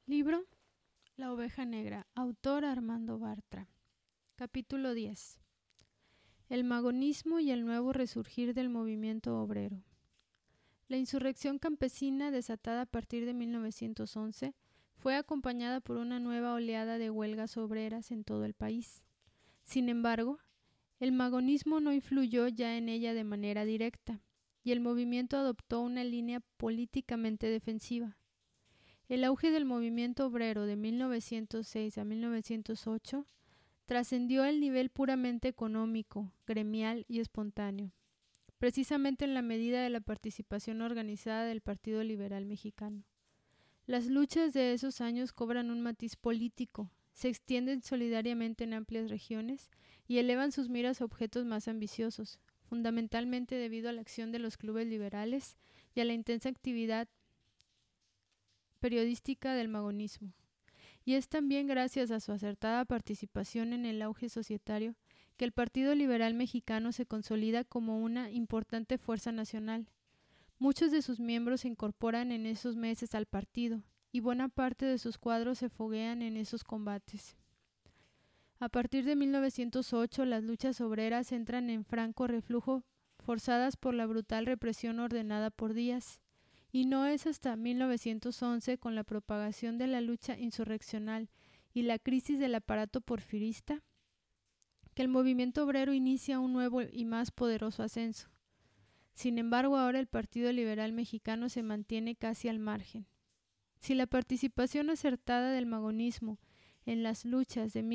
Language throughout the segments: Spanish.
Libro La oveja negra, autor Armando Bartra. Capítulo 10. El magonismo y el nuevo resurgir del movimiento obrero. La insurrección campesina, desatada a partir de 1911, fue acompañada por una nueva oleada de huelgas obreras en todo el país. Sin embargo, el magonismo no influyó ya en ella de manera directa, y el movimiento adoptó una línea políticamente defensiva. El auge del movimiento obrero de 1906 a 1908 trascendió el nivel puramente económico, gremial y espontáneo, precisamente en la medida de la participación organizada del Partido Liberal Mexicano. Las luchas de esos años cobran un matiz político, se extienden solidariamente en amplias regiones y elevan sus miras a objetos más ambiciosos, fundamentalmente debido a la acción de los clubes liberales y a la intensa actividad periodística del magonismo. Y es también gracias a su acertada participación en el auge societario que el Partido Liberal Mexicano se consolida como una importante fuerza nacional. Muchos de sus miembros se incorporan en esos meses al partido y buena parte de sus cuadros se foguean en esos combates. A partir de 1908 las luchas obreras entran en franco reflujo, forzadas por la brutal represión ordenada por Díaz, y no es hasta 1911, con la propagación de la lucha insurreccional y la crisis del aparato porfirista, que el movimiento obrero inicia un nuevo y más poderoso ascenso. Sin embargo, ahora el Partido Liberal Mexicano se mantiene casi al margen. Si la participación acertada del magonismo en las luchas de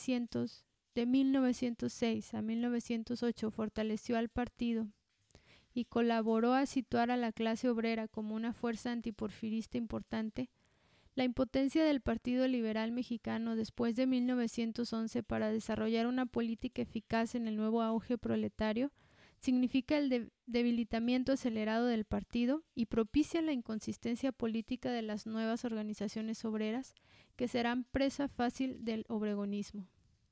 1906 a 1908 fortaleció al partido y colaboró a situar a la clase obrera como una fuerza antiporfirista importante, la impotencia del Partido Liberal Mexicano después de 1911 para desarrollar una política eficaz en el nuevo auge proletario significa el debilitamiento acelerado del partido y propicia la inconsistencia política de las nuevas organizaciones obreras que serán presa fácil del obregonismo.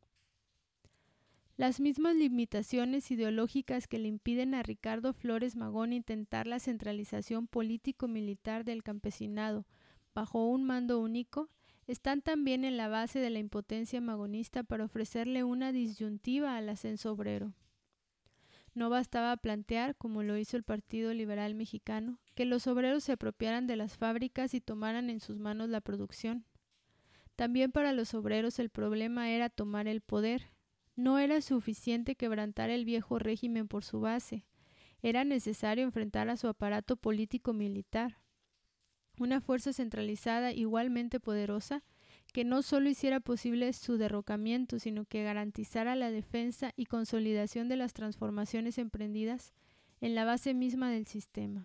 Las mismas limitaciones ideológicas que le impiden a Ricardo Flores Magón intentar la centralización político-militar del campesinado bajo un mando único están también en la base de la impotencia magonista para ofrecerle una disyuntiva al ascenso obrero. No bastaba plantear, como lo hizo el Partido Liberal Mexicano, que los obreros se apropiaran de las fábricas y tomaran en sus manos la producción. También para los obreros el problema era tomar el poder. No era suficiente quebrantar el viejo régimen por su base, era necesario enfrentar a su aparato político-militar, una fuerza centralizada igualmente poderosa que no solo hiciera posible su derrocamiento, sino que garantizara la defensa y consolidación de las transformaciones emprendidas en la base misma del sistema.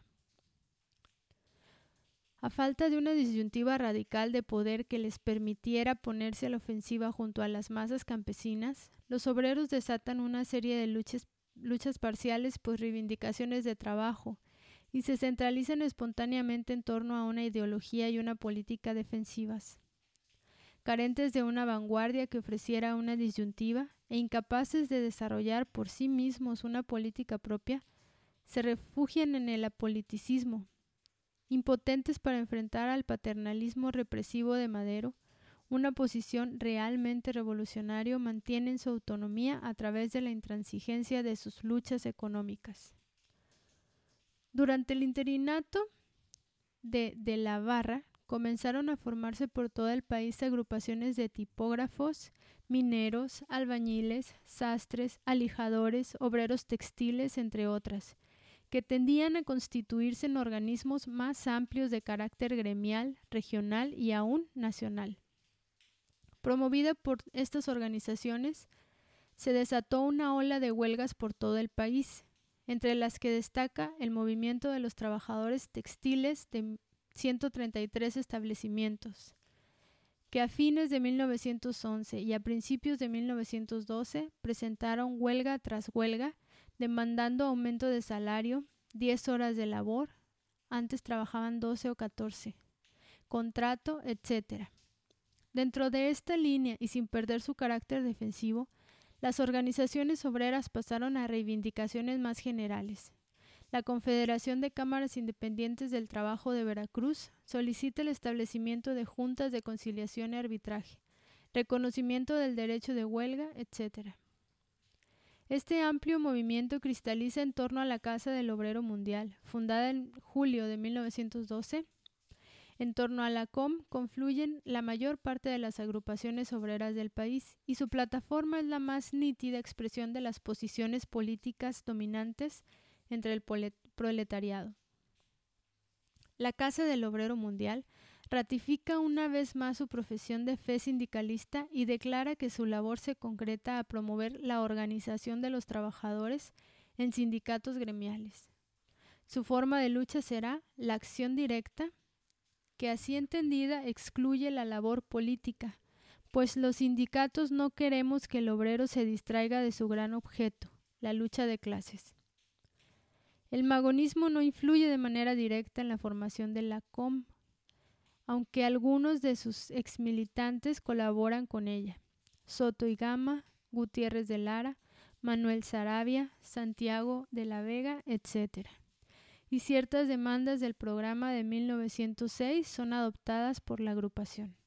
A falta de una disyuntiva radical de poder que les permitiera ponerse a la ofensiva junto a las masas campesinas, los obreros desatan una serie de luchas parciales por reivindicaciones de trabajo y se centralizan espontáneamente en torno a una ideología y una política defensivas. Carentes de una vanguardia que ofreciera una disyuntiva e incapaces de desarrollar por sí mismos una política propia, se refugian en el apoliticismo. Impotentes para enfrentar al paternalismo represivo de Madero, una posición realmente revolucionaria, mantienen su autonomía a través de la intransigencia de sus luchas económicas. Durante el interinato de la Barra, comenzaron a formarse por todo el país agrupaciones de tipógrafos, mineros, albañiles, sastres, alijadores, obreros textiles, entre otras, que tendían a constituirse en organismos más amplios de carácter gremial, regional y aún nacional. Promovida por estas organizaciones, se desató una ola de huelgas por todo el país, entre las que destaca el movimiento de los trabajadores textiles de 133 establecimientos, que a fines de 1911 y a principios de 1912 presentaron huelga tras huelga, demandando aumento de salario, 10 horas de labor, antes trabajaban 12 o 14, contrato, etc. Dentro de esta línea y sin perder su carácter defensivo, las organizaciones obreras pasaron a reivindicaciones más generales. La Confederación de Cámaras Independientes del Trabajo de Veracruz solicita el establecimiento de juntas de conciliación y arbitraje, reconocimiento del derecho de huelga, etc. Este amplio movimiento cristaliza en torno a la Casa del Obrero Mundial, fundada en julio de 1912. En torno a la COM confluyen la mayor parte de las agrupaciones obreras del país y su plataforma es la más nítida expresión de las posiciones políticas dominantes entre el proletariado. La Casa del Obrero Mundial ratifica una vez más su profesión de fe sindicalista y declara que su labor se concreta a promover la organización de los trabajadores en sindicatos gremiales. Su forma de lucha será la acción directa, que así entendida excluye la labor política, pues los sindicatos no queremos que el obrero se distraiga de su gran objeto, la lucha de clases. El magonismo no influye de manera directa en la formación de la COM, aunque algunos de sus exmilitantes colaboran con ella: Soto y Gama, Gutiérrez de Lara, Manuel Saravia, Santiago de la Vega, etc. Y ciertas demandas del programa de 1906 son adoptadas por la agrupación.